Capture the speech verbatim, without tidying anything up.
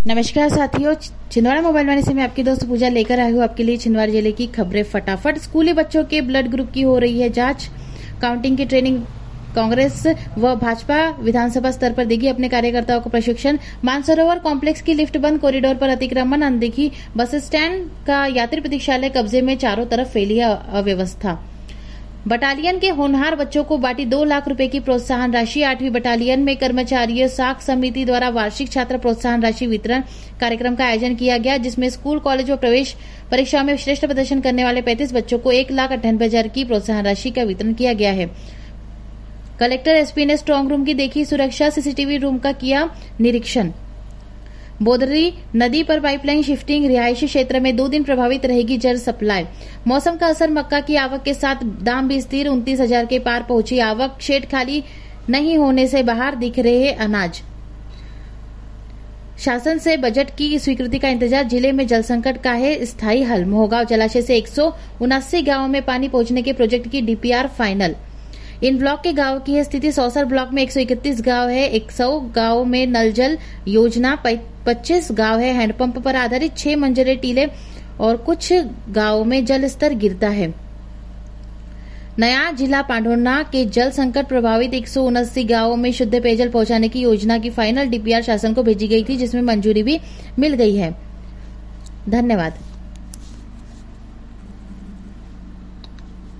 नमस्कार साथियों, छिंदवाड़ा मोबाइल वाणी से मैं आपकी दोस्त पूजा लेकर आई हूँ आपके लिए छिंदवाड़ा जिले की खबरें फटाफट। स्कूली बच्चों के ब्लड ग्रुप की हो रही है जांच। काउंटिंग की ट्रेनिंग कांग्रेस व भाजपा विधानसभा स्तर पर देगी अपने कार्यकर्ताओं को प्रशिक्षण। मानसरोवर कॉम्प्लेक्स की लिफ्ट बंद, कॉरिडोर पर अतिक्रमण, अनदेखी, बस स्टैंड का यात्री प्रतीक्षालय कब्जे में, चारों तरफ फैली अव्यवस्था। बटालियन के होनहार बच्चों को बांटी दो लाख रुपए की प्रोत्साहन राशि। आठवीं बटालियन में कर्मचारियों साख समिति द्वारा वार्षिक छात्र प्रोत्साहन राशि वितरण कार्यक्रम का आयोजन किया गया, जिसमें स्कूल, कॉलेज व प्रवेश परीक्षाओं में श्रेष्ठ प्रदर्शन करने वाले पैंतीस बच्चों को एक लाख अट्ठानबे हजार की प्रोत्साहन राशि का वितरण किया गया है। कलेक्टर एसपी ने स्ट्रांग रूम की देखी सुरक्षा, सीसीटीवी रूम का किया निरीक्षण। बोदरी नदी पर पाइपलाइन शिफ्टिंग, रिहायशी क्षेत्र में दो दिन प्रभावित रहेगी जल सप्लाई। मौसम का असर, मक्का की आवक के साथ दाम भी स्थिर, उनतीस हजार के पार पहुंची आवक। शेड खाली नहीं होने से बाहर दिख रहे अनाज। शासन से बजट की स्वीकृति का इंतजार, जिले में जल संकट का है स्थायी हल। मोहगांव जलाशय से एक सौ उनासी गाँव में पानी पहुंचने के प्रोजेक्ट की डीपीआर फाइनल। इन ब्लॉक के गांव की है स्थिति। सौसर ब्लॉक में एक सौ इकतीस गांव है, सौ गांव में नल जल योजना, पच्चीस गांव है हैंडपंप पर आधारित, छह मंजरे टीले और कुछ गांव में जल स्तर गिरता है। नया जिला पांढुर्णा के जल संकट प्रभावित एक सौ उनासी गांवों में शुद्ध पेयजल पहुंचाने की योजना की फाइनल डीपीआर शासन को भेजी गई थी, जिसमें मंजूरी भी मिल गई है। धन्यवाद।